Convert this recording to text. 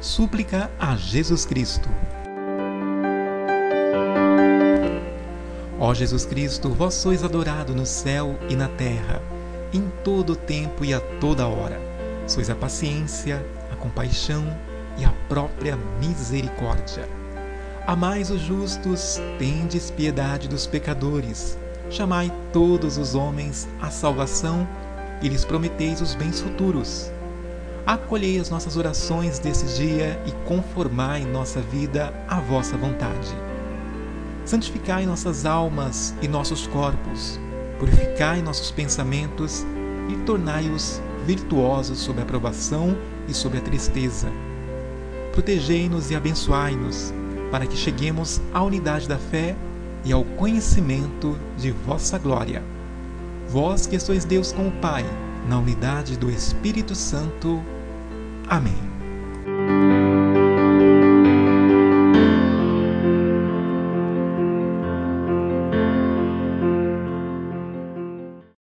Súplica a Jesus Cristo. Ó Jesus Cristo, vós sois adorado no céu e na terra, em todo o tempo e a toda hora. Sois a paciência, a compaixão e a própria misericórdia. Amais os justos, tendes piedade dos pecadores. Chamai todos os homens à salvação e lhes prometeis os bens futuros. Acolhei as nossas orações desse dia e conformai nossa vida à vossa vontade. Santificai nossas almas e nossos corpos, purificai nossos pensamentos e tornai-os virtuosos sob a provação e sob a tristeza. Protegei-nos e abençoai-nos, para que cheguemos à unidade da fé e ao conhecimento de vossa glória. Vós que sois Deus com o Pai, na unidade do Espírito Santo. Amém.